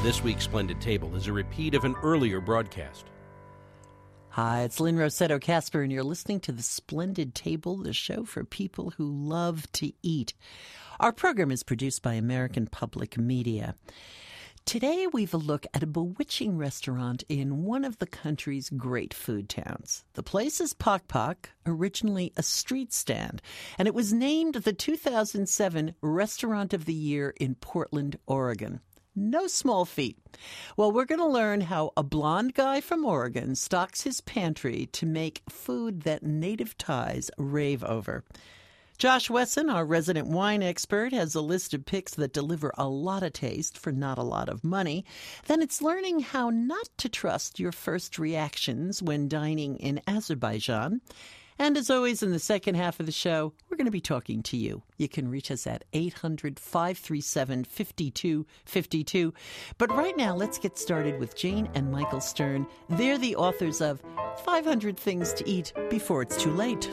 This week's Splendid Table is a repeat of an earlier broadcast. Hi, it's Lynn Rossetto Casper, and you're listening to The Splendid Table, the show for people who love to eat. Our program is produced by American Public Media. Today, we've a look at a bewitching restaurant in one of the country's great food towns. The place is Pok Pok, originally a street stand, and it was named the 2007 Restaurant of the Year in Portland, Oregon. No small feat. Well, we're going to learn how a blonde guy from Oregon stocks his pantry to make food that native Thais rave over. Josh Wesson, our resident wine expert, has a list of picks that deliver a lot of taste for not a lot of money. Then it's learning how not to trust your first reactions when dining in Azerbaijan. And as always, in the second half of the show, we're going to be talking to you. You can reach us at 800-537-5252. But right now, let's get started with Jane and Michael Stern. They're the authors of 500 Things to Eat Before It's Too Late.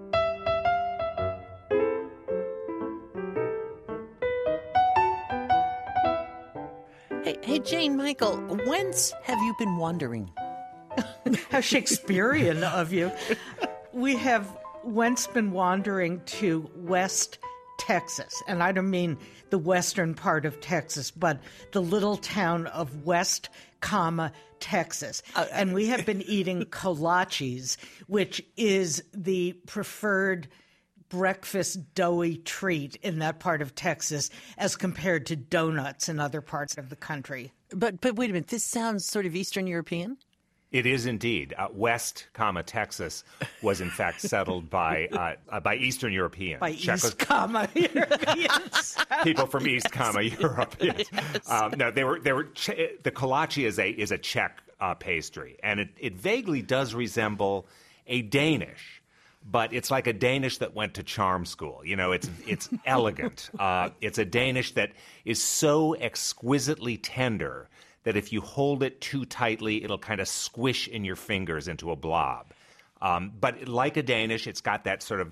Hey, Jane, Michael, whence have you been wandering? How Shakespearean of you. We have once been wandering to West Texas, and I don't mean the western part of Texas, but the little town of West, Texas. And we have been eating kolaches, which is the preferred breakfast doughy treat in that part of Texas as compared to donuts in other parts of the country. But wait a minute, this sounds sort of Eastern European? It is indeed. West, Texas was in fact settled by Eastern Europeans. By East, Europeans. People from East, Europe. Yes. No, they were. The kolache is a Czech pastry, and it vaguely does resemble a Danish, but it's like a Danish that went to charm school. You know, it's elegant. It's a Danish that is so exquisitely tender that if you hold it too tightly, it'll kind of squish in your fingers into a blob. But like a Danish, it's got that sort of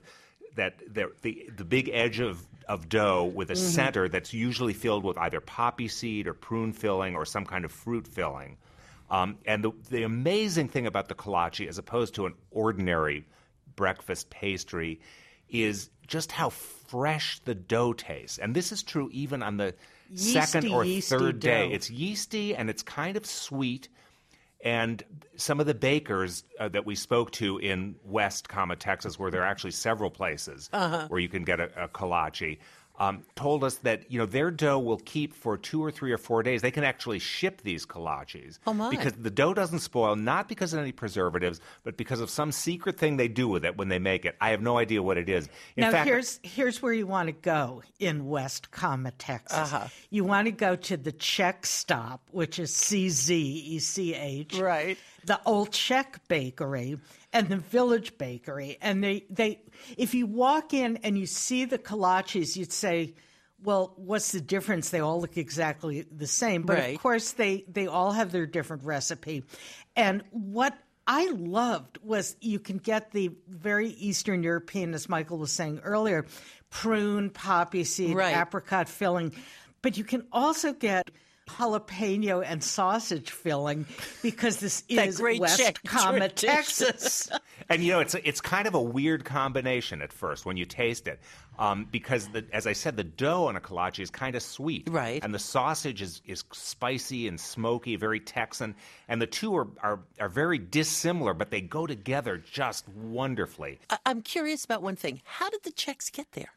the big edge of dough with a center that's usually filled with either poppy seed or prune filling or some kind of fruit filling. And the amazing thing about the kolache, as opposed to an ordinary breakfast pastry, is just how fresh the dough tastes. And this is true even on the second or third day. Dough. It's yeasty and it's kind of sweet. And some of the bakers that we spoke to in West, Texas, where there are actually several places where you can get a kolache, told us that their dough will keep for 2 or 3 or 4 days. They can actually ship these kolaches because the dough doesn't spoil, not because of any preservatives, but because of some secret thing they do with it when they make it. I have no idea what it is. In fact, here's where you want to go in West, Texas. You want to go to the Czech stop, which is CZECH. Right. The Old Czech Bakery and the Village Bakery. And they if you walk in and you see the kolaches, you'd say, well, what's the difference? They all look exactly the same. But right. Of course, they all have their different recipe. And what I loved was you can get the very Eastern European, as Michael was saying earlier, prune, poppy seed, apricot filling. But you can also get jalapeno and sausage filling because this is West, Texas. And it's kind of a weird combination at first when you taste it, because as I said, the dough on a kolache is kind of sweet, right? And the sausage is spicy and smoky, very Texan, and the two are very dissimilar, but they go together just wonderfully. I'm curious about one thing: how did the Czechs get there?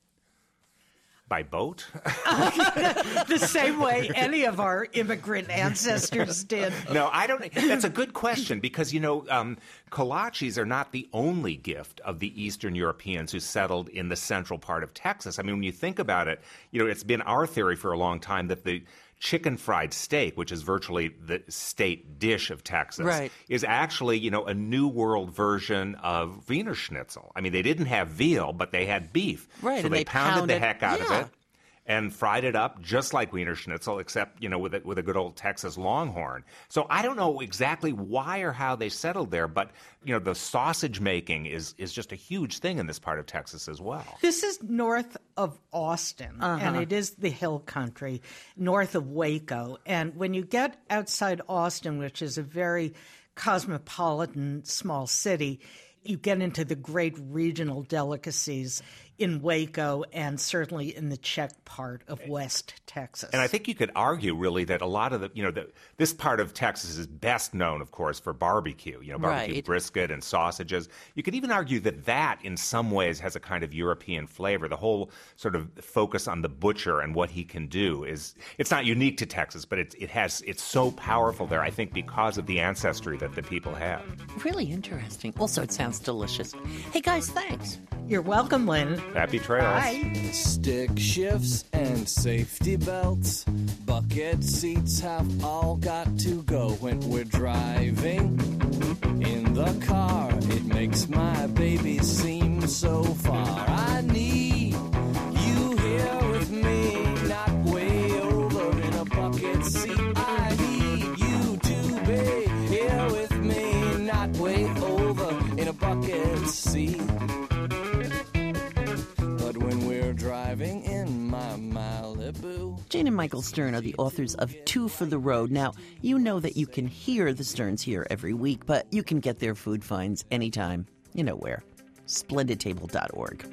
By boat? The same way any of our immigrant ancestors did. No, I don't. That's a good question because, kolaches are not the only gift of the Eastern Europeans who settled in the central part of Texas. I mean, when you think about it, it's been our theory for a long time that the chicken fried steak, which is virtually the state dish of Texas, is actually, a New World version of Wiener Schnitzel. I mean, they didn't have veal, but they had beef. Right, so and they pounded the heck out of it. and fried it up just like Wiener Schnitzel, except, with a good old Texas Longhorn. So I don't know exactly why or how they settled there, but, the sausage making is just a huge thing in this part of Texas as well. This is north of Austin, and it is the hill country, north of Waco. And when you get outside Austin, which is a very cosmopolitan small city, you get into the great regional delicacies in Waco and certainly in the Czech part of West Texas. And I think you could argue, really, that a lot of this part of Texas is best known, of course, for barbecue, barbecue brisket and sausages. You could even argue that in some ways has a kind of European flavor. The whole sort of focus on the butcher and what he can do it's not unique to Texas, but it's so powerful there, I think, because of the ancestry that the people have. Really interesting. Also, it sounds delicious. Hey, guys, thanks. You're welcome, Lynn. Happy trails. Bye. Stick shifts and safety belts, bucket seats have all got to go when we're driving in the car. It makes my baby seem so far. I need you here with me, not way over in a bucket seat. I need you to be here with me, not way over in a bucket seat. Driving in my Malibu. Jane and Michael Stern are the authors of Two for the Road. Now, you know that you can hear the Sterns here every week, but you can get their food finds anytime. You know where. SplendidTable.org.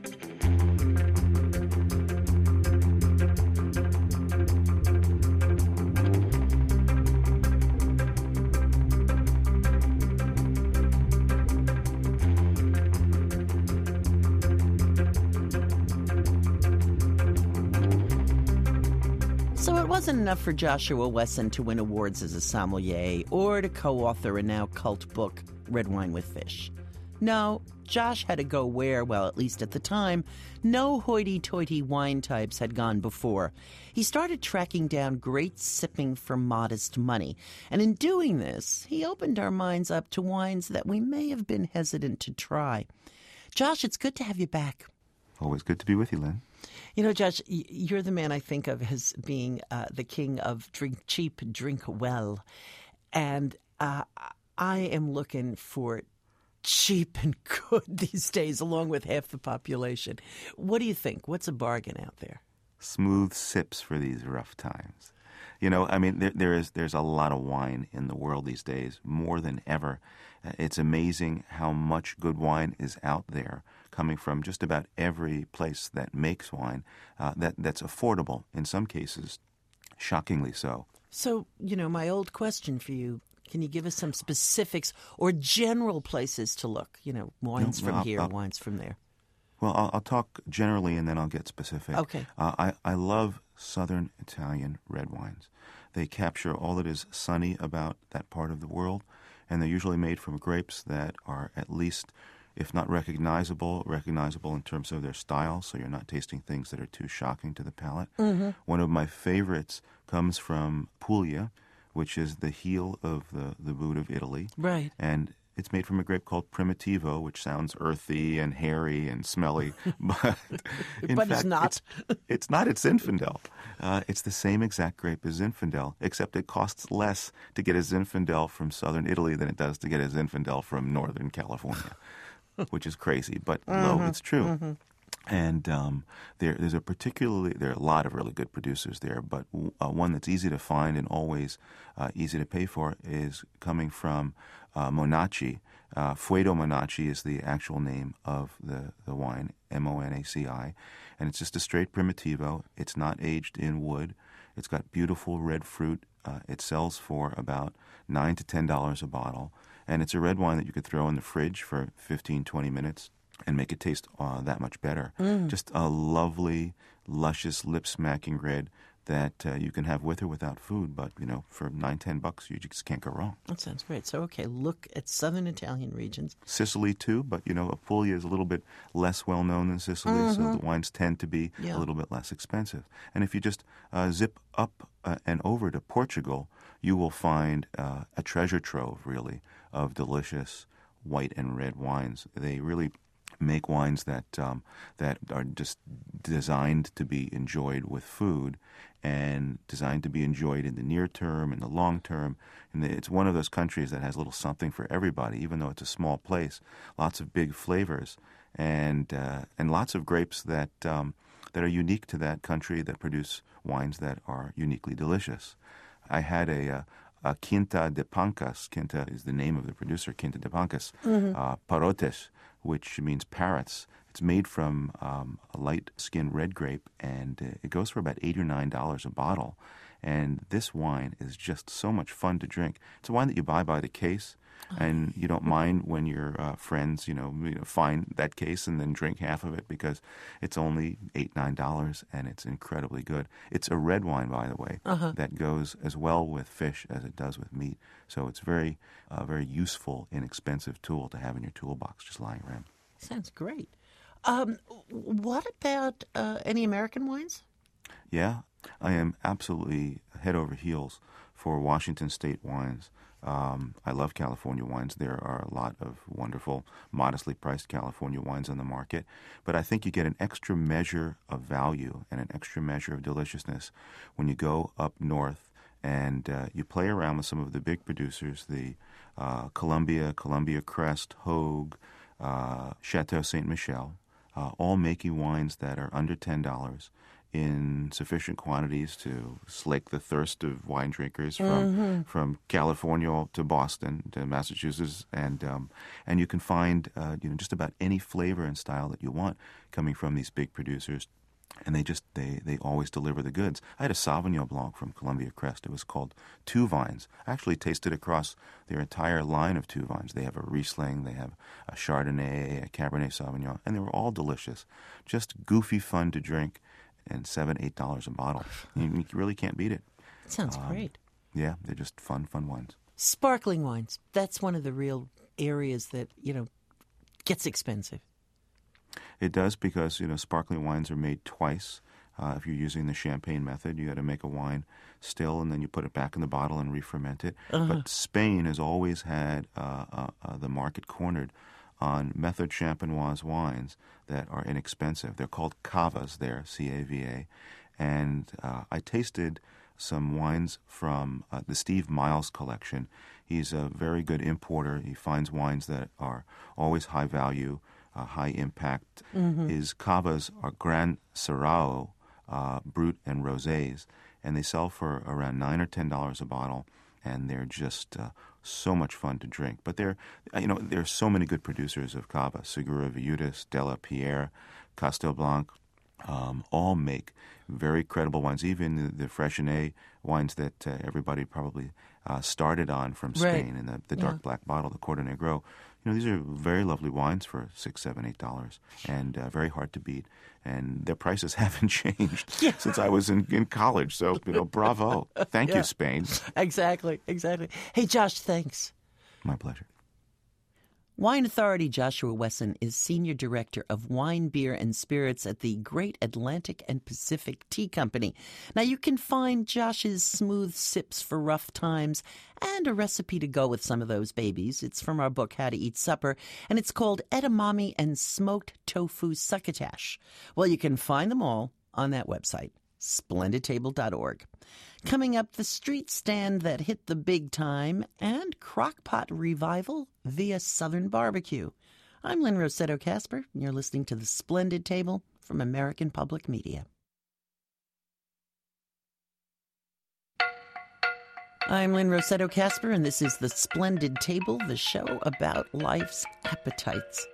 So it wasn't enough for Joshua Wesson to win awards as a sommelier or to co-author a now cult book, Red Wine with Fish. No, Josh had to go where, well, at least at the time, no hoity-toity wine types had gone before. He started tracking down great sipping for modest money. And in doing this, he opened our minds up to wines that we may have been hesitant to try. Josh, it's good to have you back. Always good to be with you, Lynn. Josh, you're the man I think of as being the king of drink cheap, drink well. And I am looking for cheap and good these days, along with half the population. What do you think? What's a bargain out there? Smooth sips for these rough times. There's a lot of wine in the world these days, more than ever. It's amazing how much good wine is out there, coming from just about every place that makes wine, that's affordable, in some cases, shockingly so. So, my old question for you, can you give us some specifics or general places to look? Wines from here, wines from there. Well, I'll talk generally and then I'll get specific. Okay. I love Southern Italian red wines. They capture all that is sunny about that part of the world, and they're usually made from grapes that are at least, if not recognizable in terms of their style, so you're not tasting things that are too shocking to the palate. Mm-hmm. One of my favorites comes from Puglia, which is the heel of the boot of Italy. Right. And it's made from a grape called Primitivo, which sounds earthy and hairy and smelly, but in fact, it's not. It's not. It's Zinfandel. It's the same exact grape as Zinfandel, except it costs less to get a Zinfandel from southern Italy than it does to get a Zinfandel from northern California, which is crazy, but it's true. Mm-hmm. And there are a lot of really good producers there, but one that's easy to find and always easy to pay for is coming from Monaci. Fuedo Monaci is the actual name of the wine, Monaci, and it's just a straight Primitivo. It's not aged in wood. It's got beautiful red fruit. It sells for about $9 to $10 a bottle, and it's a red wine that you could throw in the fridge for 15, 20 minutes and make it taste that much better. Just a lovely, luscious, lip-smacking red that you can have with or without food. But, for $9-10, you just can't go wrong. That sounds great. So, okay, look at southern Italian regions. Sicily, too, but, Apulia is a little bit less well-known than Sicily, so the wines tend to be a little bit less expensive. And if you just zip up and over to Portugal, you will find a treasure trove, really, of delicious white and red wines. They really make wines that are just designed to be enjoyed with food and designed to be enjoyed in the near term and the long term. And it's one of those countries that has a little something for everybody, even though it's a small place. Lots of big flavors and lots of grapes that are unique to that country, that produce wines that are uniquely delicious. I had a Quinta de Pancas. Quinta is the name of the producer, Quinta de Pancas, Parotes, which means parrots. It's made from a light-skinned red grape, and it goes for about $8 or $9 a bottle. And this wine is just so much fun to drink. It's a wine that you buy by the case, and you don't mind when your friends, find that case and then drink half of it because it's only $8, $9, and it's incredibly good. It's a red wine, by the way, that goes as well with fish as it does with meat. So it's very useful, inexpensive tool to have in your toolbox just lying around. Sounds great. What about any American wines? Yeah, I am absolutely head over heels for Washington State wines. I love California wines. There are a lot of wonderful, modestly priced California wines on the market. But I think you get an extra measure of value and an extra measure of deliciousness when you go up north and you play around with some of the big producers, the Columbia Crest, Hogue, Chateau Ste. Michelle, all making wines that are under $10 in sufficient quantities to slake the thirst of wine drinkers from California to Boston to Massachusetts, and you can find just about any flavor and style that you want coming from these big producers, and they always deliver the goods. I had a Sauvignon Blanc from Columbia Crest. It was called Two Vines. I actually tasted across their entire line of Two Vines. They have a Riesling, they have a Chardonnay, a Cabernet Sauvignon, and they were all delicious, just goofy fun to drink. And $7, $8 a bottle. You really can't beat it. Sounds great. Yeah, they're just fun wines. Sparkling wines. That's one of the real areas that, gets expensive. It does because, sparkling wines are made twice. If you're using the champagne method, you got to make a wine still, and then you put it back in the bottle and re-ferment it. But Spain has always had the market cornered on method champenoise wines that are inexpensive. They're called cavas there, C-A-V-A. And I tasted some wines from the Steve Miles collection. He's a very good importer. He finds wines that are always high value, high impact. His cavas are Gran Sirao, Brut, and Rosés, and they sell for around $9 or $10 a bottle, and they're just so much fun to drink. But there are so many good producers of cava. Segura Viudas, De La Pierre, Castelblanc, all make very credible wines. Even the Freixenet wines that everybody probably started on from Spain in the dark black bottle, the Cordon Negro. These are very lovely wines for $6, $7, $8, and very hard to beat. And their prices haven't changed since I was in college. So, bravo. Thank you, Spain. Exactly. Hey, Josh, thanks. My pleasure. Wine Authority Joshua Wesson is Senior Director of Wine, Beer, and Spirits at the Great Atlantic and Pacific Tea Company. Now, you can find Josh's smooth sips for rough times and a recipe to go with some of those babies. It's from our book, How to Eat Supper, and it's called Edamame and Smoked Tofu Succotash. Well, you can find them all on that website, splendidtable.org. Coming up, the street stand that hit the big time and crockpot revival via Southern barbecue. I'm Lynn Rossetto Kasper, and you're listening to The Splendid Table from American Public Media. I'm Lynn Rossetto Kasper, and this is The Splendid Table, the show about life's appetites.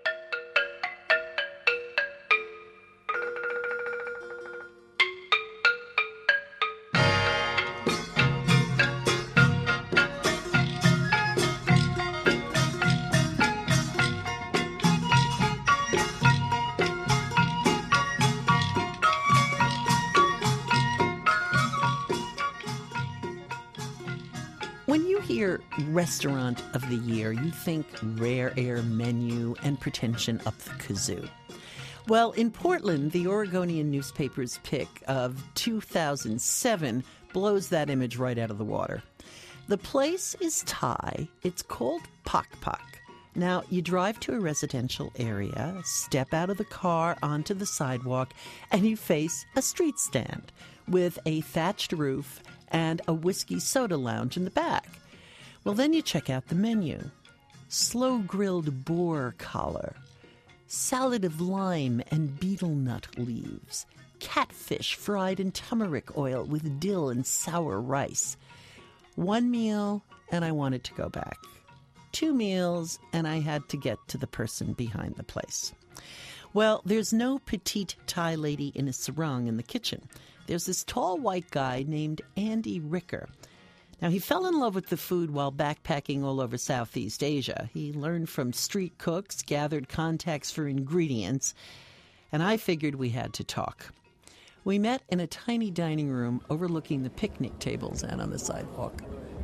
When you hear Restaurant of the Year, you think rare air menu and pretension up the kazoo. Well, in Portland, the Oregonian newspaper's pick of 2007 blows that image right out of the water. The place is Thai. It's called Pak Pak. Now, you drive to a residential area, step out of the car onto the sidewalk, and you face a street stand with a thatched roof and a whiskey soda lounge in the back. Well, then you check out the menu. Slow-grilled boar collar, salad of lime and betel nut leaves, catfish fried in turmeric oil with dill and sour rice. One meal, and I wanted to go back. 2 meals, and I had to get to the person behind the place. Well, there's no petite Thai lady in a sarong in the kitchen. There's this tall white guy named Andy Ricker. Now, he fell in love with the food while backpacking all over Southeast Asia. He learned from street cooks, gathered contacts for ingredients, and I figured we had to talk. We met in a tiny dining room overlooking the picnic tables out on the sidewalk.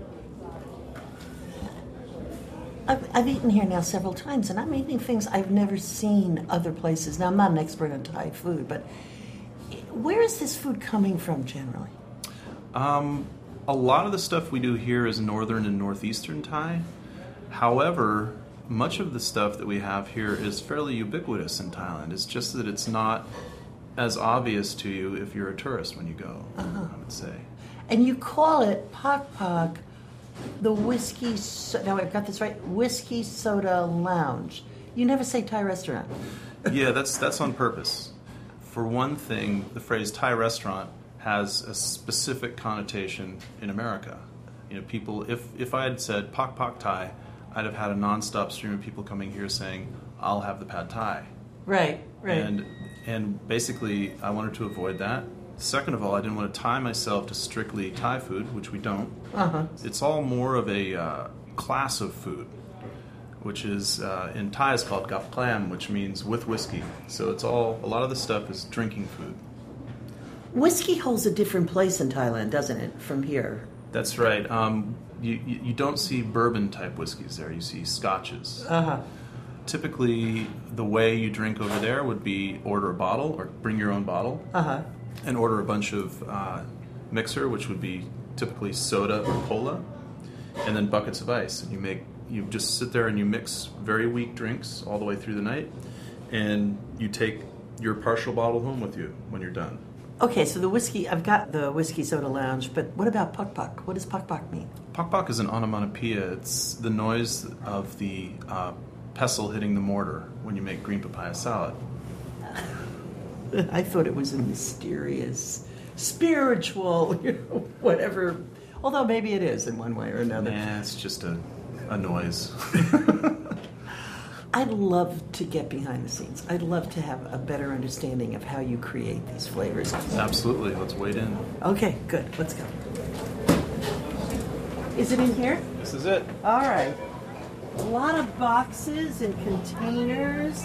I've eaten here now several times, and I'm eating things I've never seen other places. Now, I'm not an expert on Thai food, but where is this food coming from generally? A lot of the stuff we do here is northern and northeastern Thai. However, much of the stuff that we have here is fairly ubiquitous in Thailand. It's just that it's not as obvious to you if you're a tourist when you go, I would say. And you call it Pak Pak, the whiskey, no, I've got this right, Whiskey Soda Lounge. You never say Thai restaurant. Yeah, that's on purpose. For one thing, the phrase Thai restaurant has a specific connotation in America. You know, people, if I had said Pak Pak Thai, I'd have had a nonstop stream of people coming here saying, I'll have the pad Thai. Right. And basically, I wanted to avoid that. Second of all, I didn't want to tie myself to strictly Thai food, which we don't. It's all more of a class of food, which is, in Thai is called gap klam, which means with whiskey. So it's all, a lot of the stuff is drinking food. Whiskey holds a different place in Thailand, doesn't it, from here? That's right. You don't see bourbon-type whiskeys there. You see scotches. Typically, the way you drink over there would be order a bottle or bring your own bottle. And order a bunch of mixer, which would be typically soda or cola, and then buckets of ice. And you just sit there and you mix very weak drinks all the way through the night, and you take your partial bottle home with you when you're done. Okay, so the whiskey, I've got the Whiskey Soda Lounge, but what about Pak Pak? What does Pak Pak mean? Pak Pak is an onomatopoeia. It's the noise of the pestle hitting the mortar when you make green papaya salad. I thought it was a mysterious, spiritual, whatever. Although maybe it is in one way or another. Nah, it's just a noise. I'd love to get behind the scenes. I'd love to have a better understanding of how you create these flavors. Absolutely. Let's wade in. Okay, good. Let's go. Is it in here? This is it. All right. A lot of boxes and containers.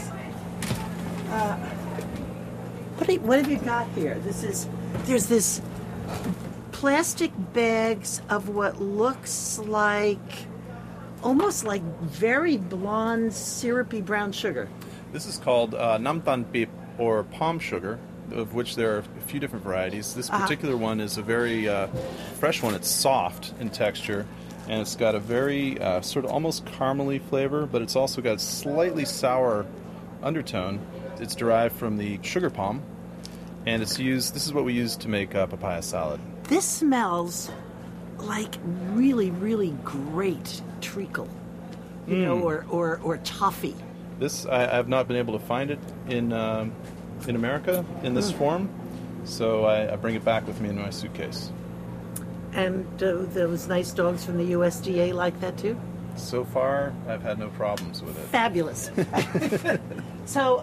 What have you got here? There's this plastic bags of what looks like, almost like very blonde, syrupy brown sugar. This is called namtan pip, or palm sugar, of which there are a few different varieties. This particular one is a very fresh one. It's soft in texture, and it's got a very sort of almost caramely flavor, but it's also got a slightly sour undertone. It's derived from the sugar palm, and it's used. This is what we use to make papaya salad. This smells like really, really great treacle, or toffee. This I have not been able to find it in America in this form, so I bring it back with me in my suitcase. And those nice dogs from the USDA like that too? So far, I've had no problems with it. Fabulous. So,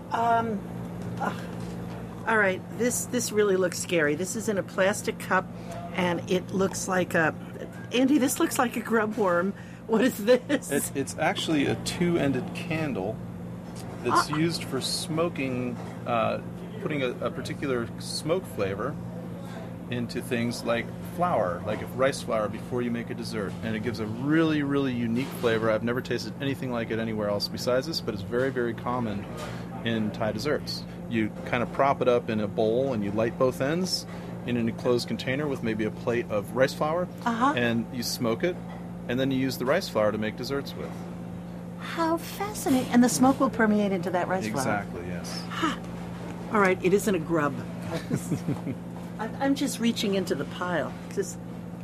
all right, this really looks scary. This is in a plastic cup, and it looks like Andy, this looks like a grub worm. What is this? It's actually a two-ended candle that's used for smoking, putting a particular smoke flavor into things like flour, like rice flour, before you make a dessert. And it gives a really, really unique flavor. I've never tasted anything like it anywhere else besides this, but it's very, very common in Thai desserts. You kind of prop it up in a bowl and you light both ends in an enclosed container with maybe a plate of rice flour, and you smoke it, and then you use the rice flour to make desserts with. How fascinating. And the smoke will permeate into that rice flour. Exactly, yes. All right, it isn't a grub. I'm just reaching into the pile. Just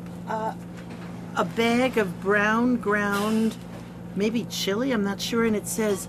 a bag of brown ground, maybe chili, I'm not sure, and it says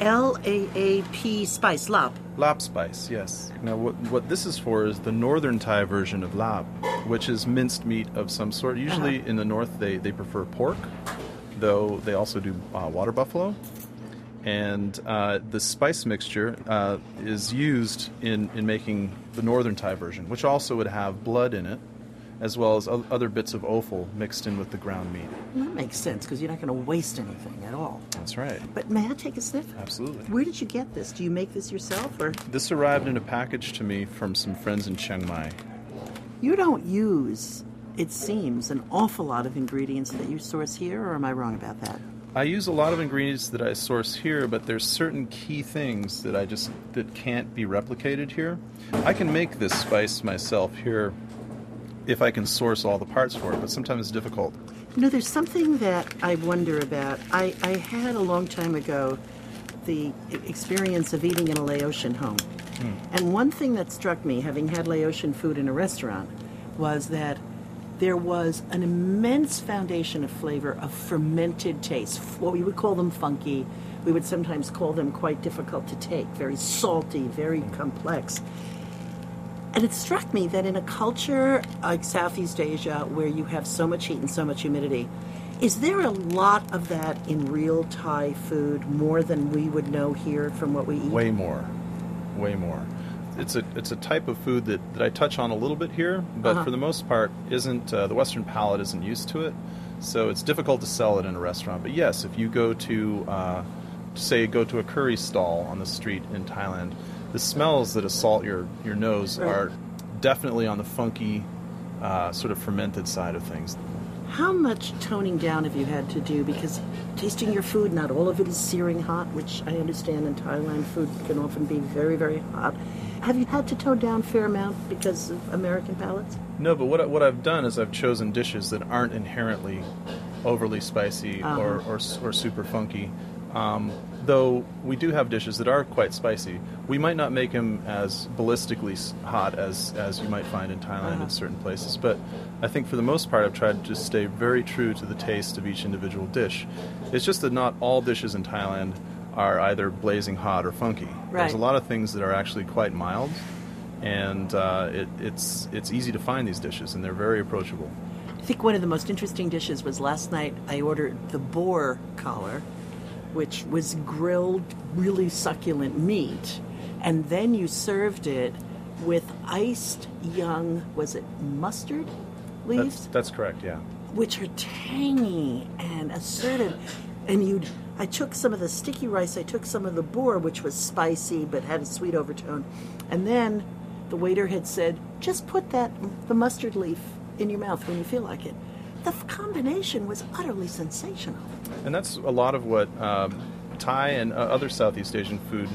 LAAP spice, lap. Lap spice, yes. Now, what this is for is the northern Thai version of lap, which is minced meat of some sort. Usually in the north, they prefer pork, though they also do water buffalo. And the spice mixture is used in making the northern Thai version, which also would have blood in it, as well as other bits of offal mixed in with the ground meat. Well, that makes sense, because you're not going to waste anything at all. That's right. But may I take a sniff? Absolutely. Where did you get this? Do you make this yourself, or? This arrived in a package to me from some friends in Chiang Mai. You don't use, it seems, an awful lot of ingredients that you source here, or am I wrong about that? I use a lot of ingredients that I source here, but there's certain key things that that can't be replicated here. I can make this spice myself here if I can source all the parts for it, but sometimes it's difficult. You know, there's something that I wonder about. I had a long time ago the experience of eating in a Laotian home. And one thing that struck me, having had Laotian food in a restaurant, was that there was an immense foundation of flavor of fermented taste. What we would call them funky. We would sometimes call them quite difficult to take, very salty, very complex. And it struck me that in a culture like Southeast Asia, where you have so much heat and so much humidity, is there a lot of that in real Thai food, more than we would know here from what we eat? Way more. It's a type of food that I touch on a little bit here, but for the most part, the Western palate isn't used to it, so it's difficult to sell it in a restaurant. But yes, if you go to a curry stall on the street in Thailand, the smells that assault your nose are definitely on the funky, sort of fermented side of things. How much toning down have you had to do? Because tasting your food, not all of it is searing hot, which I understand in Thailand food can often be very, very hot. Have you had to tone down a fair amount because of American palates? No, but what I've done is I've chosen dishes that aren't inherently overly spicy or super funky. Though we do have dishes that are quite spicy. We might not make them as ballistically hot as you might find in Thailand in certain places, but I think for the most part I've tried to just stay very true to the taste of each individual dish. It's just that not all dishes in Thailand are either blazing hot or funky. Right. There's a lot of things that are actually quite mild, and it's easy to find these dishes, and they're very approachable. I think one of the most interesting dishes was last night I ordered the boar collar, which was grilled, really succulent meat, and then you served it with iced young, was it mustard leaves? That's correct, yeah. Which are tangy and assertive. And I took some of the sticky rice, I took some of the boar, which was spicy but had a sweet overtone, and then the waiter had said, just put the mustard leaf in your mouth when you feel like it. The combination was utterly sensational. And that's a lot of what Thai and other Southeast Asian food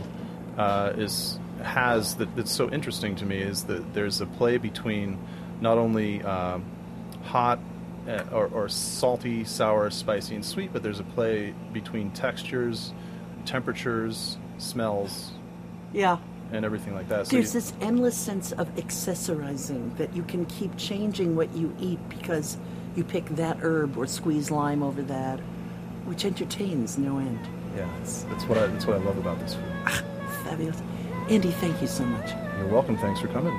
has that's so interesting to me, is that there's a play between not only hot or salty, sour, spicy, and sweet, but there's a play between textures, temperatures, smells, and everything like that. So there's this endless sense of accessorizing, that you can keep changing what you eat because you pick that herb or squeeze lime over that, which entertains no end. Yeah, that's what I love about this food. Fabulous. Andy, thank you so much. You're welcome. Thanks for coming.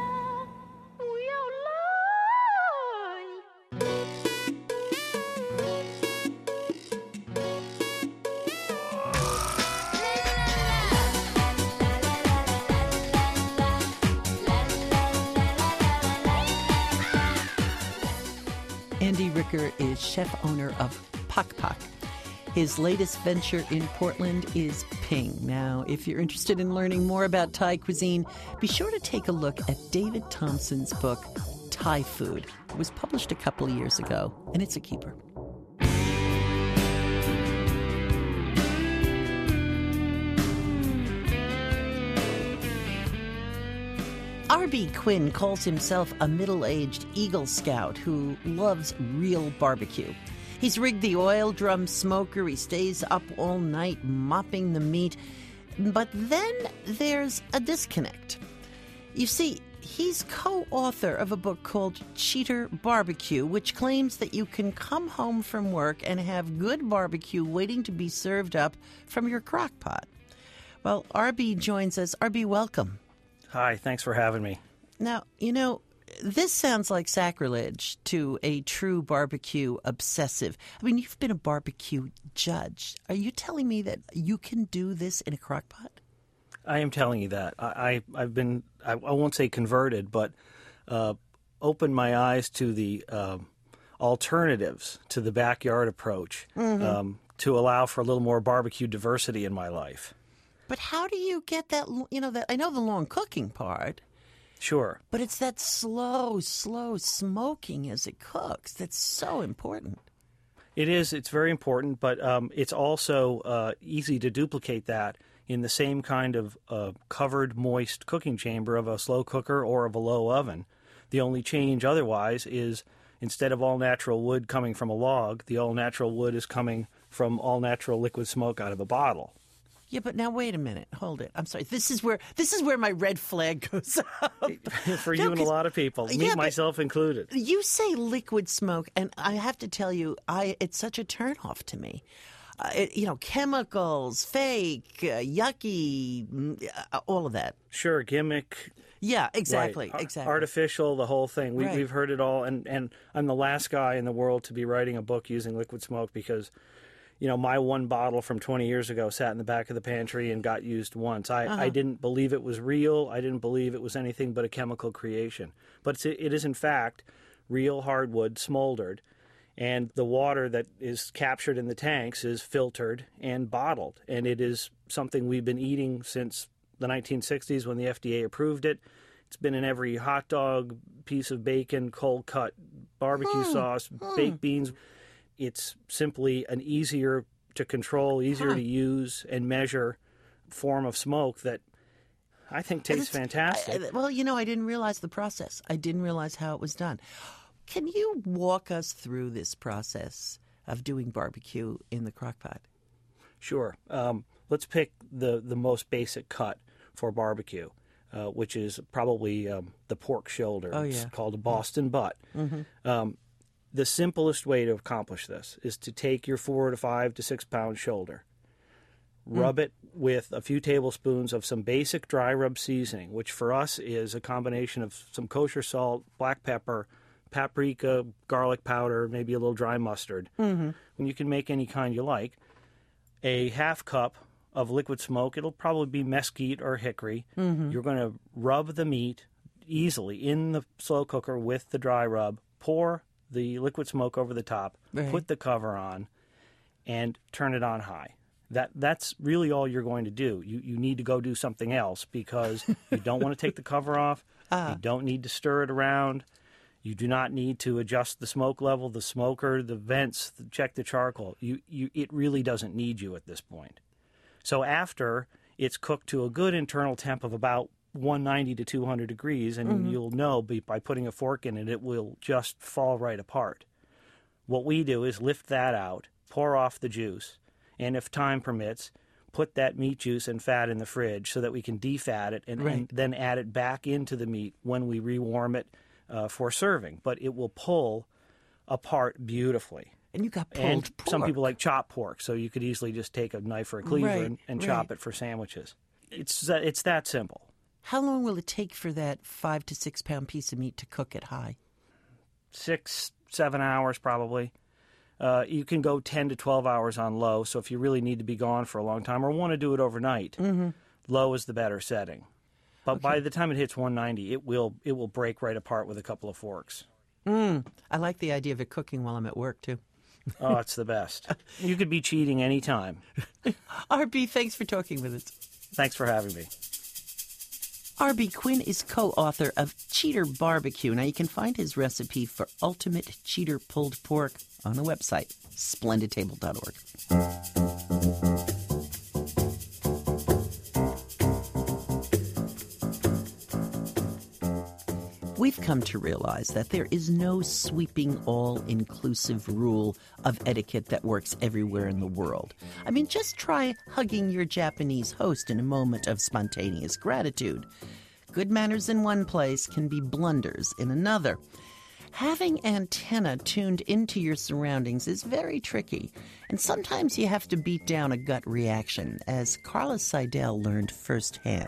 Andy Ricker is chef-owner of Pak Pak. His latest venture in Portland is Ping. Now, if you're interested in learning more about Thai cuisine, be sure to take a look at David Thompson's book, Thai Food. It was published a couple of years ago, and it's a keeper. R.B. Quinn calls himself a middle-aged Eagle Scout who loves real barbecue. He's rigged the oil drum smoker. He stays up all night mopping the meat. But then there's a disconnect. You see, he's co-author of a book called Cheater Barbecue, which claims that you can come home from work and have good barbecue waiting to be served up from your crock pot. Well, RB joins us. RB, welcome. Hi, thanks for having me. Now, you know, this sounds like sacrilege to a true barbecue obsessive. I mean, you've been a barbecue judge. Are you telling me that you can do this in a crock pot? I am telling you that. I've been, I won't say converted, but opened my eyes to the alternatives to the backyard approach to allow for a little more barbecue diversity in my life. But how do you get that, you know, that I know the long cooking part. Sure. But it's that slow smoking as it cooks that's so important. It is. It's very important, but it's also easy to duplicate that in the same kind of covered, moist cooking chamber of a slow cooker or of a low oven. The only change otherwise is instead of all-natural wood coming from a log, the all-natural wood is coming from all-natural liquid smoke out of a bottle. Yeah, but now wait a minute. Hold it. I'm sorry. This is where my red flag goes up. For you and a lot of people, me myself included. You say liquid smoke, and I have to tell you, it's such a turnoff to me. Chemicals, fake, yucky, all of that. Sure, gimmick. Yeah, exactly, right. Exactly. Artificial, the whole thing. Right. We've heard it all, and I'm the last guy in the world to be writing a book using liquid smoke because, you know, my one bottle from 20 years ago sat in the back of the pantry and got used once. I didn't believe it was real. I didn't believe it was anything but a chemical creation. But it is, in fact, real hardwood smoldered. And the water that is captured in the tanks is filtered and bottled. And it is something we've been eating since the 1960s when the FDA approved it. It's been in every hot dog, piece of bacon, cold cut, barbecue sauce, baked beans. It's simply an easier to control, easier to use and measure form of smoke that I think tastes fantastic. I didn't realize the process. I didn't realize how it was done. Can you walk us through this process of doing barbecue in the crock pot? Sure. Let's pick the most basic cut for barbecue, which is probably the pork shoulder. Oh, It's yeah. called a Boston butt. Mm-hmm. The simplest way to accomplish this is to take your 4 to 5 to 6 pound shoulder, rub it with a few tablespoons of some basic dry rub seasoning, which for us is a combination of some kosher salt, black pepper, paprika, garlic powder, maybe a little dry mustard. Mm-hmm. And you can make any kind you like. A half cup of liquid smoke. It'll probably be mesquite or hickory. Mm-hmm. You're going to rub the meat easily in the slow cooker with the dry rub. Pour the liquid smoke over the top. Right. Put the cover on, and turn it on high. That's really all you're going to do. You need to go do something else because you don't want to take the cover off. You don't need to stir it around. You do not need to adjust the smoke level, the smoker, the vents, check the charcoal. It really doesn't need you at this point. So after it's cooked to a good internal temp of about 190 to 200 degrees, and you'll know by putting a fork in it, it will just fall right apart. What we do is lift that out, pour off the juice, and if time permits, put that meat juice and fat in the fridge so that we can defat it and then add it back into the meat when we rewarm it for serving. But it will pull apart beautifully. And you got pulled pork. Some people like chopped pork, so you could easily just take a knife or a cleaver and chop it for sandwiches. It's that simple. How long will it take for that 5 to 6 pound piece of meat to cook at high? 6-7 hours probably. You can go 10 to 12 hours on low, so if you really need to be gone for a long time or want to do it overnight, low is the better setting. But by the time it hits 190, it will break right apart with a couple of forks. I like the idea of it cooking while I'm at work, too. Oh, it's the best. You could be cheating any time. RB, thanks for talking with us. Thanks for having me. RB Quinn is co-author of Cheater Barbecue. Now, you can find his recipe for ultimate cheater pulled pork on the website, splendidtable.org. We've come to realize that there is no sweeping, all-inclusive rule of etiquette that works everywhere in the world. I mean, just try hugging your Japanese host in a moment of spontaneous gratitude. Good manners in one place can be blunders in another. Having antenna tuned into your surroundings is very tricky, and sometimes you have to beat down a gut reaction, as Carla Seidel learned firsthand.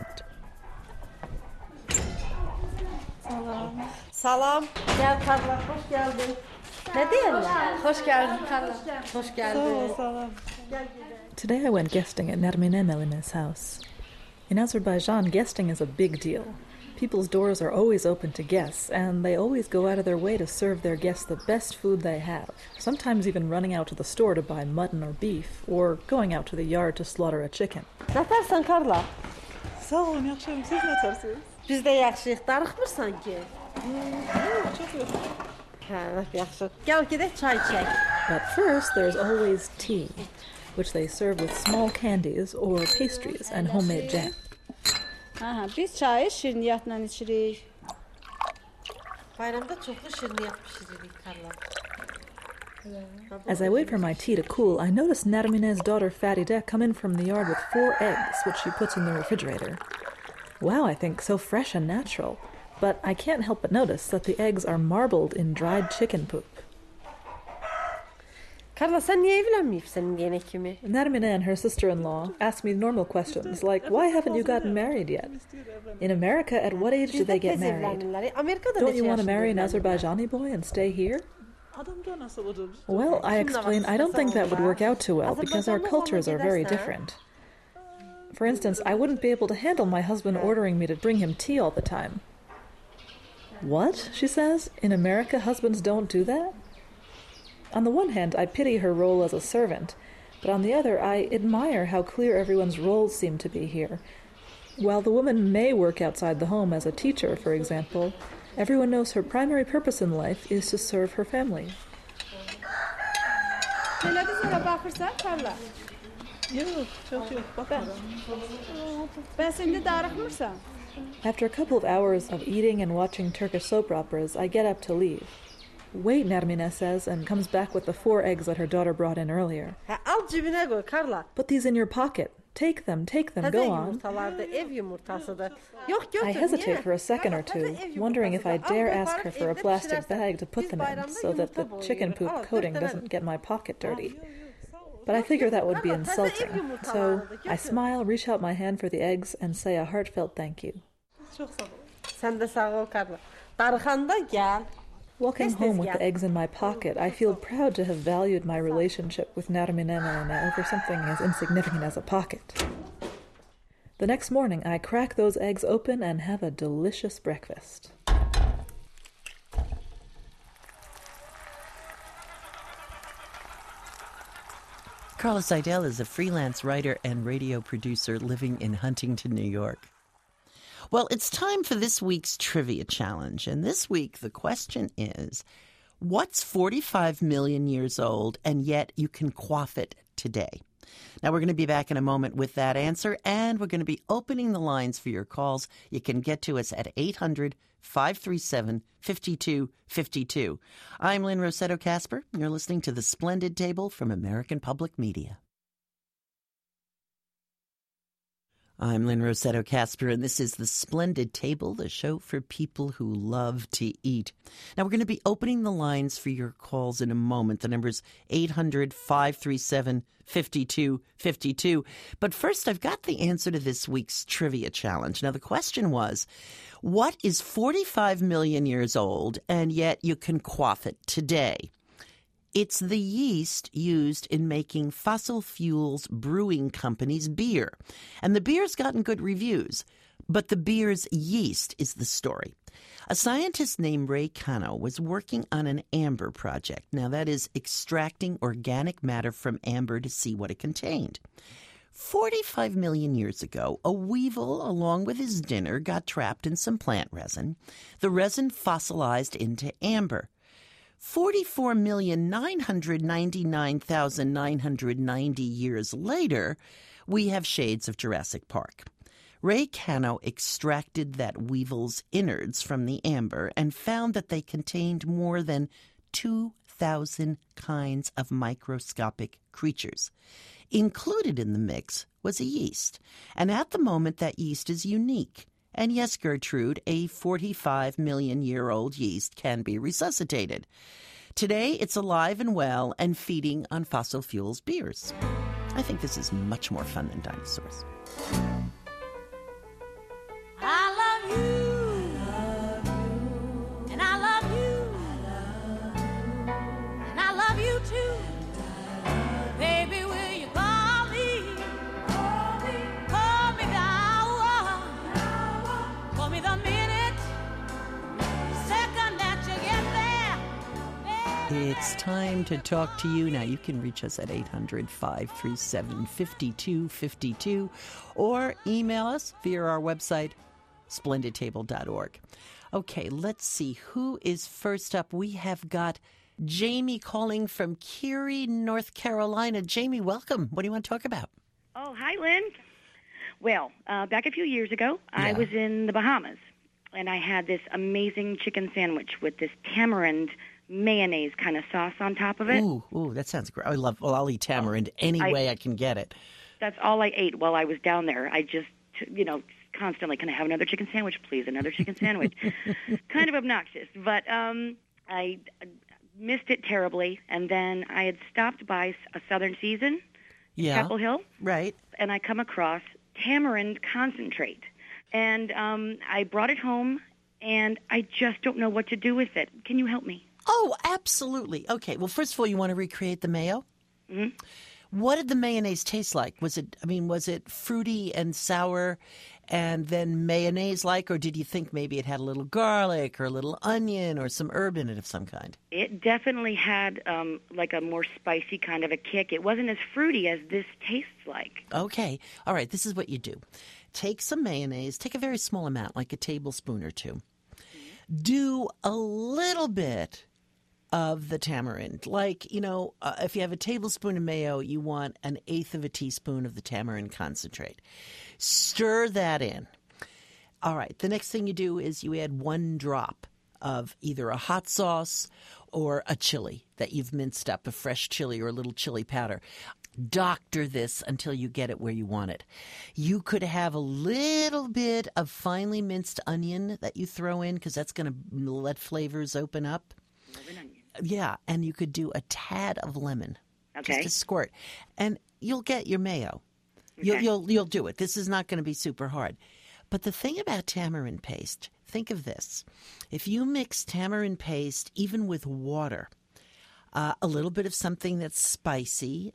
Salam. Gel Carla, hoş geldin. Ne diyorlar? Hoş geldin Carla. Hoş geldin. Salam. Today I went guesting at Nermine Meline's house. In Azerbaijan, guesting is a big deal. People's doors are always open to guests, and they always go out of their way to serve their guests the best food they have, sometimes even running out to the store to buy mutton or beef, or going out to the yard to slaughter a chicken. Ne dersen Carla? Sağ olun, yaxşıyım. Siz ne dersiniz? Biz de yaxşıyıq. Darıxmırsan ki? Çok yox. Hə, yaxşı. Gel gedək çay içək. But first, there's always tea, which they serve with small candies or pastries and homemade jam. Biz çayı şirniyyatla içirik. Bayramda çoxlu şirniyyat pişiririk Carla. As I wait for my tea to cool, I notice Nermine's daughter Faride come in from the yard with 4 eggs, which she puts in the refrigerator. Wow, I think, so fresh and natural. But I can't help but notice that the eggs are marbled in dried chicken poop. Carla, sen niye evlenmeyipsin yine kimi? Nermine and her sister-in-law ask me normal questions, like, why haven't you gotten married yet? In America, at what age do they get married? Don't you want to marry an Azerbaijani boy and stay here? Well, I explained, I don't think that would work out too well, because our cultures are very different. For instance, I wouldn't be able to handle my husband ordering me to bring him tea all the time. What? She says. In America, husbands don't do that? On the one hand, I pity her role as a servant, but on the other, I admire how clear everyone's roles seem to be here. While the woman may work outside the home as a teacher, for example, everyone knows her primary purpose in life is to serve her family. After a couple of hours of eating and watching Turkish soap operas, I get up to leave. Wait, Nermine says, and comes back with the 4 eggs that her daughter brought in earlier. Put these in your pocket. Take them, go on. I hesitate for a second or two, wondering if I dare ask her for a plastic bag to put them in, so that the chicken poop coating doesn't get my pocket dirty. But I figure that would be insulting, so I smile, reach out my hand for the eggs, and say a heartfelt thank you. Walking home with the eggs in my pocket, I feel proud to have valued my relationship with Nermine Melina over something as insignificant as a pocket. The next morning, I crack those eggs open and have a delicious breakfast. Carla Seidel is a freelance writer and radio producer living in Huntington, New York. Well, it's time for this week's trivia challenge. And this week, the question is, what's 45 million years old and yet you can quaff it today? Now, we're going to be back in a moment with that answer, and we're going to be opening the lines for your calls. You can get to us at 800-537-5252. I'm Lynn Rossetto Kasper. You're listening to The Splendid Table from American Public Media. I'm Lynn Rossetto Kasper, and this is The Splendid Table, the show for people who love to eat. Now, we're going to be opening the lines for your calls in a moment. The number's 800-537-5252. But first, I've got the answer to this week's trivia challenge. Now, the question was, what is 45 million years old, and yet you can quaff it today? It's the yeast used in making Fossil Fuels Brewing Company's beer. And the beer's gotten good reviews, but the beer's yeast is the story. A scientist named Ray Cano was working on an amber project. Now, that is extracting organic matter from amber to see what it contained. 45 million years ago, a weevil, along with his dinner, got trapped in some plant resin. The resin fossilized into amber. 44,999,990 years later, we have shades of Jurassic Park. Ray Cano extracted that weevil's innards from the amber and found that they contained more than 2,000 kinds of microscopic creatures. Included in the mix was a yeast, and at the moment that yeast is unique. And yes, Gertrude, a 45-million-year-old yeast can be resuscitated. Today, it's alive and well and feeding on fossil fuels beers. I think this is much more fun than dinosaurs. I love you, and I love you, and I love you too. Baby, will you call me now, call me the minute, second that you get there. It's time to talk to you. Now, you can reach us at 800-537-5252 or email us via our website, splendidtable.org. Okay, let's see who is first up. We have got Jamie calling from Curie, North Carolina. Jamie, welcome. What do you want to talk about? Oh, hi, Lynn. Well, back a few years ago, I was in the Bahamas, and I had this amazing chicken sandwich with this tamarind mayonnaise kind of sauce on top of it. Ooh, that sounds great. I'll eat tamarind any way I can get it. That's all I ate while I was down there. I just, constantly, can I have another chicken sandwich, please? Another chicken sandwich. Kind of obnoxious, but I missed it terribly, and then I had stopped by a Southern Season in Chapel Hill. Right. And I come across tamarind concentrate, and I brought it home, and I just don't know what to do with it. Can you help me? Oh, absolutely. Okay, well, first of all, you want to recreate the mayo? Mm-hmm. What did the mayonnaise taste like? Was it fruity and sour and then mayonnaise-like, or did you think maybe it had a little garlic or a little onion or some herb in it of some kind? It definitely had like a more spicy kind of a kick. It wasn't as fruity as this tastes like. Okay. All right, this is what you do. Take some mayonnaise. Take a very small amount, like a tablespoon or two. Do a little bit of the tamarind. Like, if you have a tablespoon of mayo, you want 1/8 of a teaspoon of the tamarind concentrate. Stir that in. All right. The next thing you do is you add 1 drop of either a hot sauce or a chili that you've minced up, a fresh chili or a little chili powder. Doctor this until you get it where you want it. You could have a little bit of finely minced onion that you throw in because that's going to let flavors open up. Yeah, and you could do a tad of lemon, just a squirt, and you'll get your mayo. Okay. You'll do it. This is not going to be super hard. But the thing about tamarind paste, think of this: if you mix tamarind paste even with water, a little bit of something that's spicy,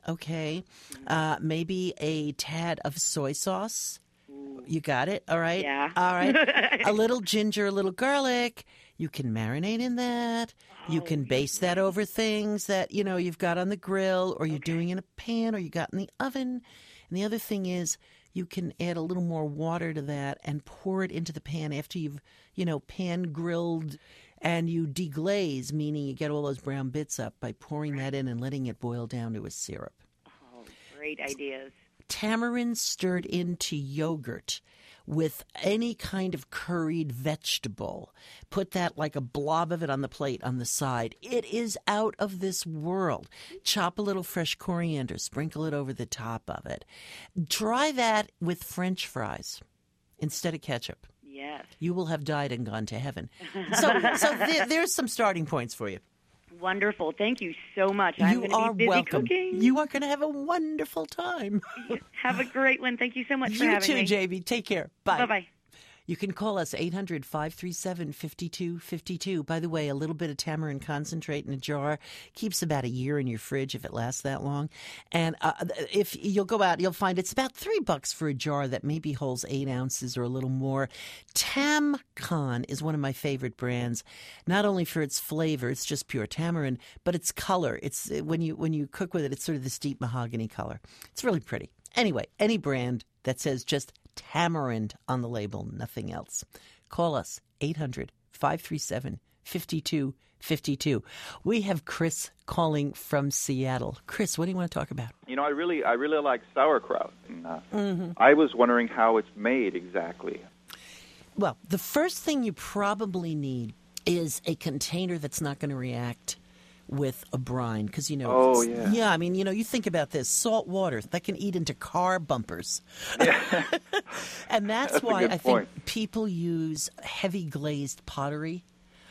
maybe a tad of soy sauce. You got it? All right? Yeah. All right. A little ginger, a little garlic. You can marinate in that. You can baste that over things that, you've got on the grill or you're doing in a pan or you got in the oven. And the other thing is you can add a little more water to that and pour it into the pan after you've, pan grilled, and you deglaze, meaning you get all those brown bits up by pouring that in and letting it boil down to a syrup. Oh, great ideas. Tamarind stirred into yogurt with any kind of curried vegetable. Put that like a blob of it on the plate on the side. It is out of this world. Chop a little fresh coriander, sprinkle it over the top of it. Try that with French fries instead of ketchup. Yes. You will have died and gone to heaven. So there's some starting points for you. Wonderful. Thank you so much. I'm going to be busy cooking. You are going to have a wonderful time. Have a great one. Thank you so much for having me. You too, JV. Take care. Bye. Bye-bye. You can call us 800-537-5252. By the way, a little bit of tamarind concentrate in a jar keeps about a year in your fridge if it lasts that long. And if you'll go out, you'll find it's about $3 for a jar that maybe holds 8 ounces or a little more. Tamcon is one of my favorite brands, not only for its flavor, it's just pure tamarind, but its color. It's when you cook with it, it's sort of this deep mahogany color. It's really pretty. Anyway, any brand that says just tamarind on the label, nothing else. Call us, 800-537-5252. 5252. We have Chris calling from Seattle. Chris, what do you want to talk about? You know, I really like sauerkraut. And, I was wondering how it's made exactly. Well, the first thing you probably need is a container that's not going to react with a brine, because I mean, you think about this: salt water that can eat into car bumpers. Yeah. And that's why I think people use heavy glazed pottery,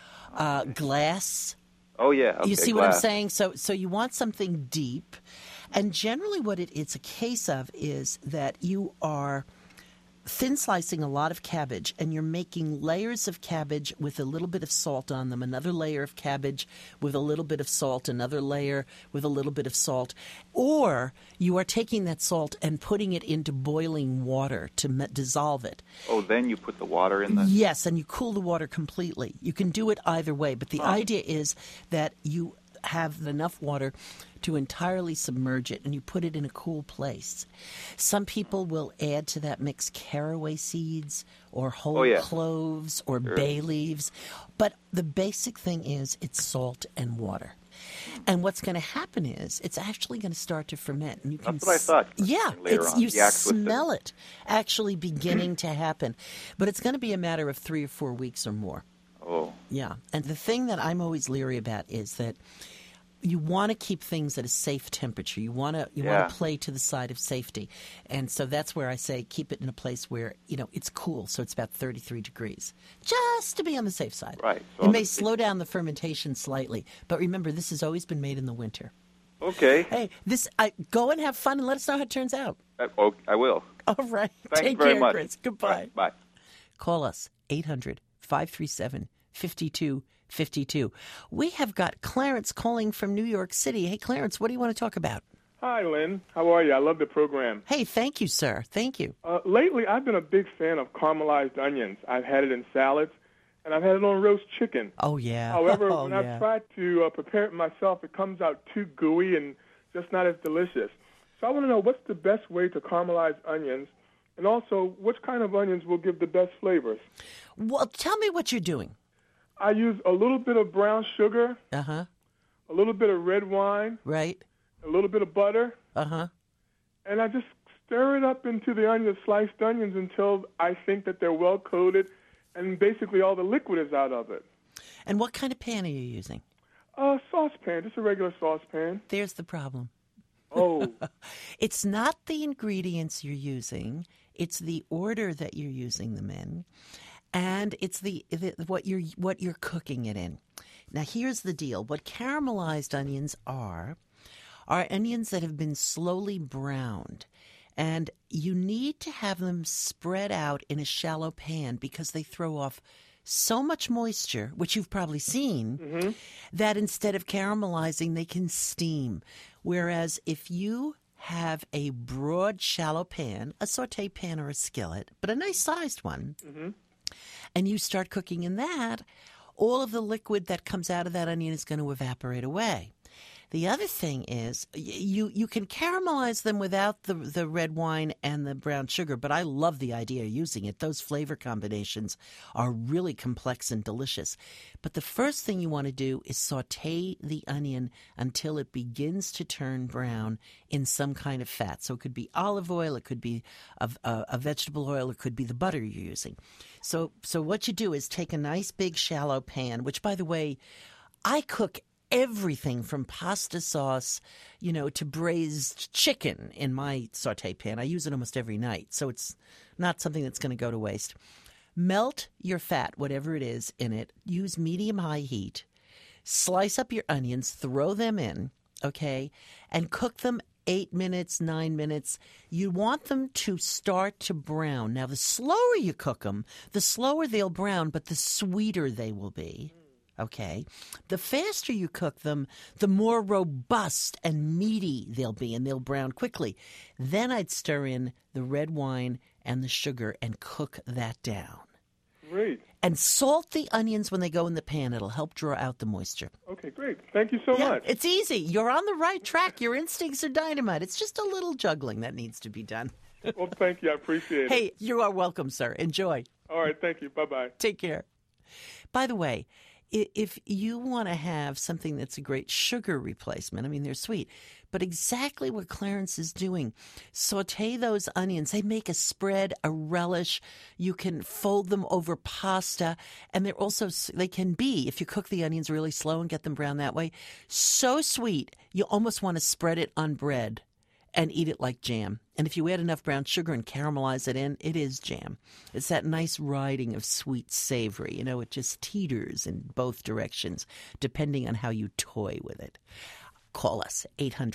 glass. Oh yeah, okay, you see glass. what I'm saying? So you want something deep, and generally what it's a case of is that you are thin slicing a lot of cabbage, and you're making layers of cabbage with a little bit of salt on them, another layer of cabbage with a little bit of salt, another layer with a little bit of salt. Or you are taking that salt and putting it into boiling water to dissolve it. Oh, then you put the water in the... Yes, and you cool the water completely. You can do it either way, but the idea is that you have enough water to entirely submerge it, and you put it in a cool place. Some people will add to that mix caraway seeds or whole cloves or bay leaves. But the basic thing is it's salt and water. And what's going to happen is it's actually going to start to ferment. And you can That's what I thought. Yeah, you smell it actually beginning to happen. But it's going to be a matter of 3 or 4 weeks or more. Oh. Yeah. And the thing that I'm always leery about is that you want to keep things at a safe temperature. You want to play to the side of safety. And so that's where I say keep it in a place where, it's cool. So it's about 33 degrees, just to be on the safe side. Right. So it may slow down the fermentation slightly. But remember, this has always been made in the winter. Okay. Hey, go and have fun and let us know how it turns out. I will. All right. Thanks Take very care, much. Chris. Goodbye. Right. Bye. Call us, 800-537-5252. We have got Clarence calling from New York City. Hey, Clarence, what do you want to talk about? Hi, Lynn. How are you? I love the program. Hey, thank you, sir. Thank you. Lately, I've been a big fan of caramelized onions. I've had it in salads, and I've had it on roast chicken. Oh, yeah. However, when I've tried to prepare it myself, it comes out too gooey and just not as delicious. So I want to know what's the best way to caramelize onions, and also which kind of onions will give the best flavors. Well, tell me what you're doing. I use a little bit of brown sugar, a little bit of red wine, right, a little bit of butter, and I just stir it up into the sliced onions until I think that they're well coated, and basically all the liquid is out of it. And what kind of pan are you using? A saucepan, just a regular saucepan. There's the problem. Oh. It's not the ingredients you're using, it's the order that you're using them in. And it's what you're cooking it in. Now, here's the deal. What caramelized onions are onions that have been slowly browned. And you need to have them spread out in a shallow pan because they throw off so much moisture, which you've probably seen, that instead of caramelizing, they can steam. Whereas if you have a broad, shallow pan, a saute pan or a skillet, but a nice sized one, and you start cooking in that, all of the liquid that comes out of that onion is going to evaporate away. The other thing is you can caramelize them without the red wine and the brown sugar, but I love the idea of using it. Those flavor combinations are really complex and delicious. But the first thing you want to do is saute the onion until it begins to turn brown in some kind of fat. So it could be olive oil, it could be a vegetable oil, it could be the butter you're using. So what you do is take a nice big shallow pan, which, by the way, I cook everything from pasta sauce, to braised chicken in my saute pan. I use it almost every night, so it's not something that's going to go to waste. Melt your fat, whatever it is, in it. Use medium-high heat. Slice up your onions, throw them in, okay, and cook them 8 minutes, 9 minutes. You want them to start to brown. Now, the slower you cook them, the slower they'll brown, but the sweeter they will be. Okay, the faster you cook them, the more robust and meaty they'll be, and they'll brown quickly. Then I'd stir in the red wine and the sugar and cook that down. Great. And salt the onions when they go in the pan. It'll help draw out the moisture. Okay, great. Thank you so much. It's easy. You're on the right track. Your instincts are dynamite. It's just a little juggling that needs to be done. Well, thank you. I appreciate it. Hey, you are welcome, sir. Enjoy. All right, thank you. Bye-bye. Take care. By the way, if you want to have something that's a great sugar replacement, I mean, they're sweet, but exactly what Clarence is doing. Saute those onions. They make a spread, a relish. You can fold them over pasta, and they can be, if you cook the onions really slow and get them brown that way, so sweet, you almost want to spread it on bread and eat it like jam. And if you add enough brown sugar and caramelize it in, it is jam. It's that nice riding of sweet savory. You know, it just teeters in both directions, depending on how you toy with it. Call us,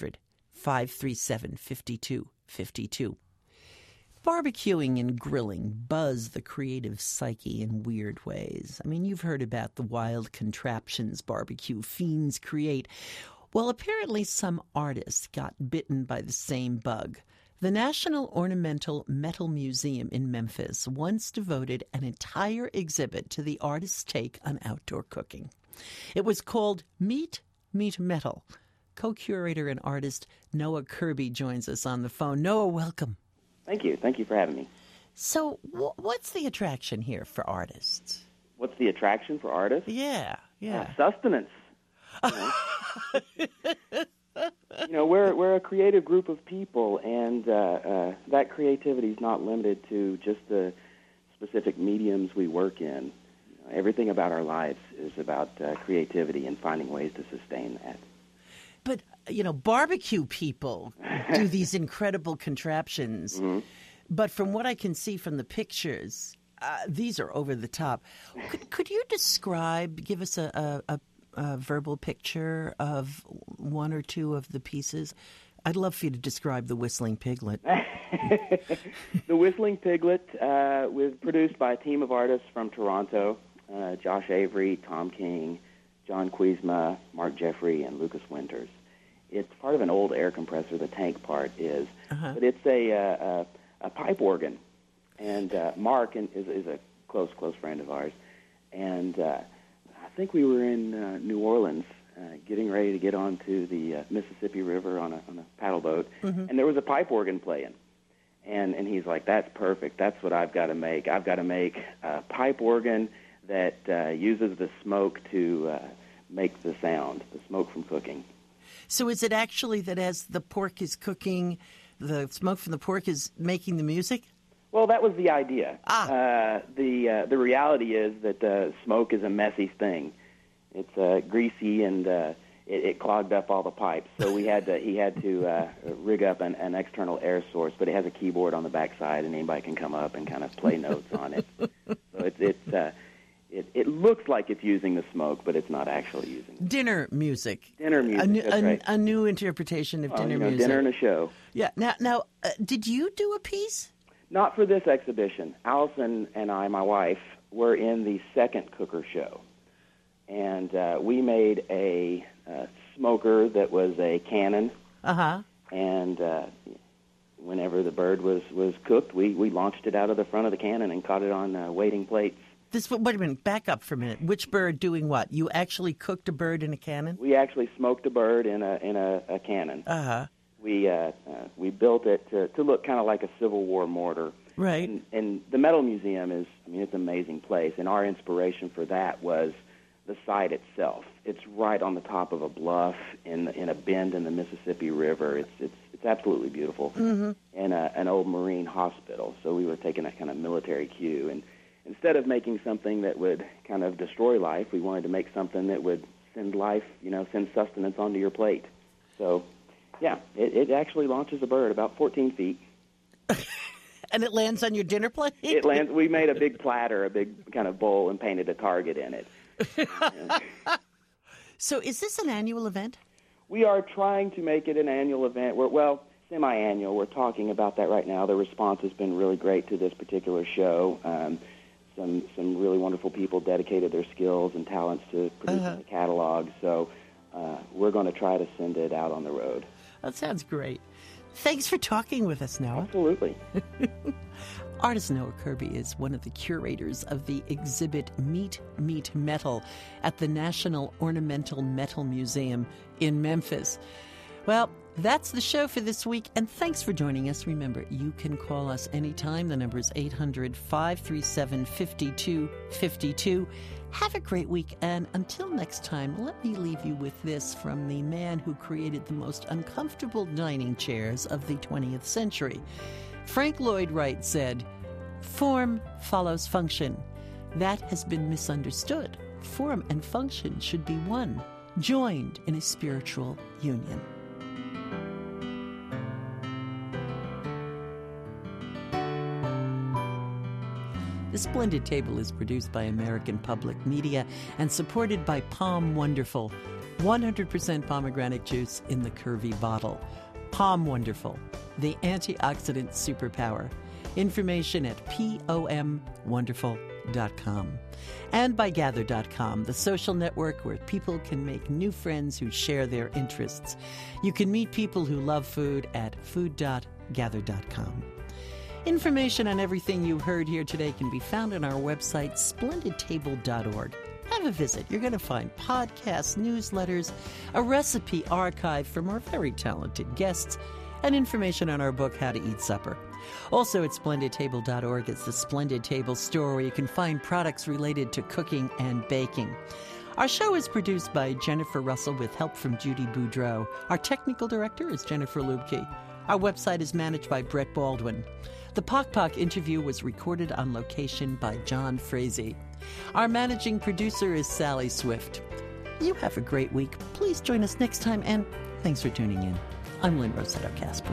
800-537-5252. Barbecuing and grilling buzz the creative psyche in weird ways. I mean, you've heard about the wild contraptions barbecue fiends create. Well, apparently some artists got bitten by the same bug. The National Ornamental Metal Museum in Memphis once devoted an entire exhibit to the artist's take on outdoor cooking. It was called Meat Metal. Co-curator and artist Noah Kirby joins us on the phone. Noah, welcome. Thank you. Thank you for having me. So what's the attraction here for artists? What's the attraction for artists? Yeah. Sustenance. We're a creative group of people, and that creativity is not limited to just the specific mediums we work in. Everything about our lives is about creativity and finding ways to sustain that. But, barbecue people do these incredible contraptions. Mm-hmm. But from what I can see from the pictures, these are over the top. Could you give us a verbal picture of one or two of the pieces? I'd love for you to describe the Whistling Piglet. The Whistling Piglet was produced by a team of artists from Toronto, Josh Avery, Tom King, John Kuzma, Mark Jeffrey, and Lucas Winters. It's part of an old air compressor, the tank part is, but it's a pipe organ. And Mark is a close friend of ours. And I think we were in New Orleans getting ready to get onto the Mississippi River on a paddle boat, and there was a pipe organ playing. And he's like, that's perfect. That's what I've got to make. I've got to make a pipe organ that uses the smoke to make the sound, the smoke from cooking. So is it actually that as the pork is cooking, the smoke from the pork is making the music? Well, that was the idea. The reality is that smoke is a messy thing. It's greasy and it clogged up all the pipes. So he had to rig up an external air source, but it has a keyboard on the backside, and anybody can come up and kind of play notes on it. So it looks like it's using the smoke, but it's not actually using it. Dinner music. That's right. A new interpretation of dinner music. Dinner and a show. Yeah. Now, did you do a piece? Not for this exhibition. Allison and I, my wife, were in the second cooker show. And we made a smoker that was a cannon. And whenever the bird was cooked, we launched it out of the front of the cannon and caught it on waiting plates. Wait a minute, back up for a minute. Which bird doing what? You actually cooked a bird in a cannon? We actually smoked a bird in a cannon. We built it to look kind of like a Civil War mortar. Right. And the Metal Museum it's an amazing place. And our inspiration for that was the site itself. It's right on the top of a bluff in a bend in the Mississippi River. It's absolutely beautiful. And an old Marine hospital. So we were taking that kind of military cue. And instead of making something that would kind of destroy life, we wanted to make something that would send life, send sustenance onto your plate. So, yeah, it actually launches a bird about 14 feet. And it lands on your dinner plate? It lands. We made a big platter, a big kind of bowl, and painted a target in it. So is this an annual event? We are trying to make it an annual event. Semi-annual. We're talking about that right now. The response has been really great to this particular show. Some really wonderful people dedicated their skills and talents to producing the catalog. So we're going to try to send it out on the road. That sounds great. Thanks for talking with us, Noah. Absolutely. Artist Noah Kirby is one of the curators of the exhibit Meat Metal at the National Ornamental Metal Museum in Memphis. Well, that's the show for this week, and thanks for joining us. Remember, you can call us anytime. The number is 800-537-5252. Have a great week, and until next time, let me leave you with this from the man who created the most uncomfortable dining chairs of the 20th century. Frank Lloyd Wright said, "Form follows function." That has been misunderstood. Form and function should be one, joined in a spiritual union. The Splendid Table is produced by American Public Media and supported by Palm Wonderful, 100% pomegranate juice in the curvy bottle. Palm Wonderful, the antioxidant superpower. Information at pomwonderful.com. And by Gather.com, the social network where people can make new friends who share their interests. You can meet people who love food at food.gather.com. Information on everything you heard here today can be found on our website, splendidtable.org. Have a visit. You're going to find podcasts, newsletters, a recipe archive from our very talented guests, and information on our book, How to Eat Supper. Also at splendidtable.org is the Splendid Table store, where you can find products related to cooking and baking. Our show is produced by Jennifer Russell with help from Judy Boudreau. Our technical director is Jennifer Lubke. Our website is managed by Brett Baldwin. The Pock Pock interview was recorded on location by John Frazee. Our managing producer is Sally Swift. You have a great week. Please join us next time, and thanks for tuning in. I'm Lynn Rossetto Kasper.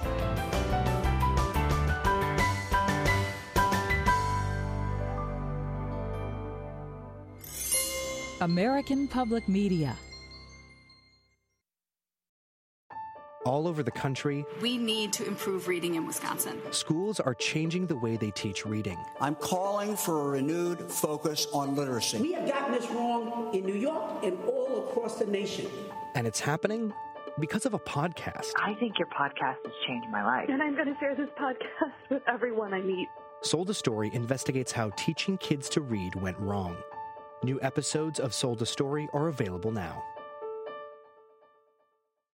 American Public Media. All over the country, we need to improve reading in Wisconsin. Schools are changing the way they teach reading. I'm calling for a renewed focus on literacy. We have gotten this wrong in New York and all across the nation. And it's happening because of a podcast. I think your podcast has changed my life. And I'm going to share this podcast with everyone I meet. Sold a Story investigates how teaching kids to read went wrong. New episodes of Sold a Story are available now.